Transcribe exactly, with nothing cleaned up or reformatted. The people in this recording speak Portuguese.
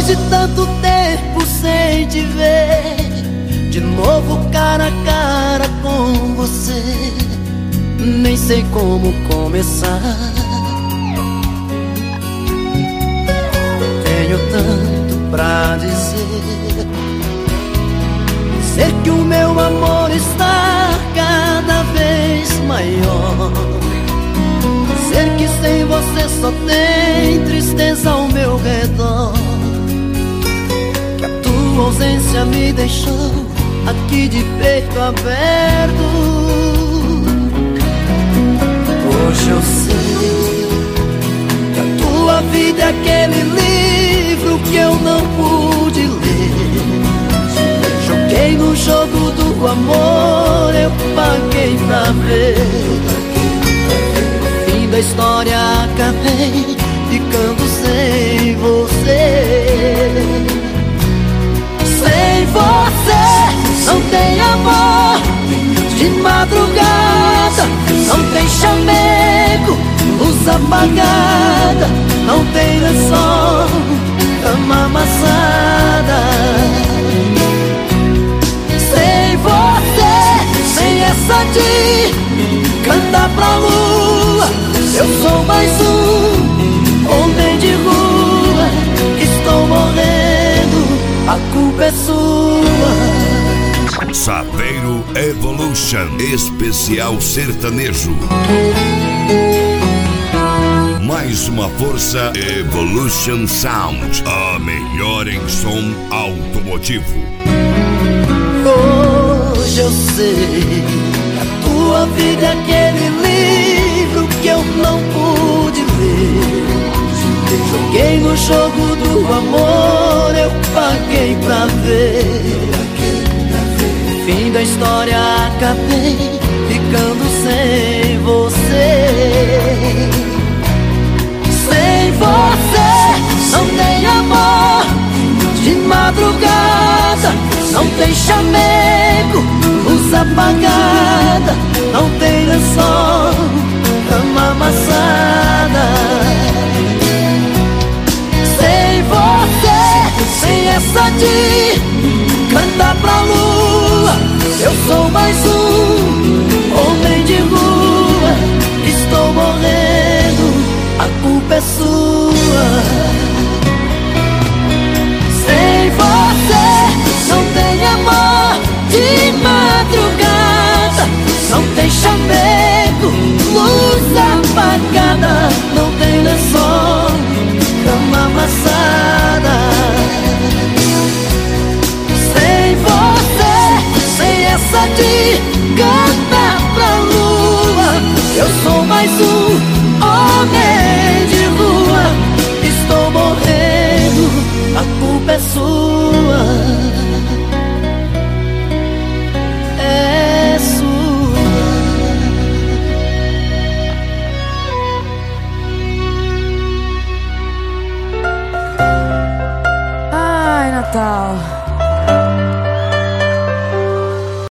de tanto tempo sem te ver, de novo cara a cara com você, nem sei como começar. Tenho tanto pra dizer, dizer que o meu amor está cada vez maior, dizer que sem você só tem tristeza ao meu redor, que a tua ausência me deixou aqui de peito aberto. Hoje eu sei que a tua vida é aquele livro que eu não pude ler. Joguei no jogo do amor, eu paguei pra ver. No fim da história acabei ficando sem você. Sem você não tem amor de madrugada, não tem chamego, luz apagada, não tem lençol, cama amassada. Sem você, sem essa de cantar pra lua, eu sou mais um homem de rua. Estou morrendo, a culpa é sua. Saveiro Evolution Especial Sertanejo. Mais uma força Evolution Sound, a melhor em som automotivo. Hoje eu sei que a tua vida é aquele livro que eu não pude ler. Joguei no jogo do amor, eu paguei pra ver. Fim da história acabei ficando sem você. Sem você não tem amor de madrugada, não tem chamego, luz apagada, não tem lençol, cama amassada. Sem você, sem essa de cantar pra lua, eu sou mais um homem de rua. Estou morrendo, a culpa é sua. Sem você não tem amor de madrugada, não tem chamego, luz apagada, não tem lençol, cama amassada. Sem você, sem essa de cantar pra lua, eu sou mais um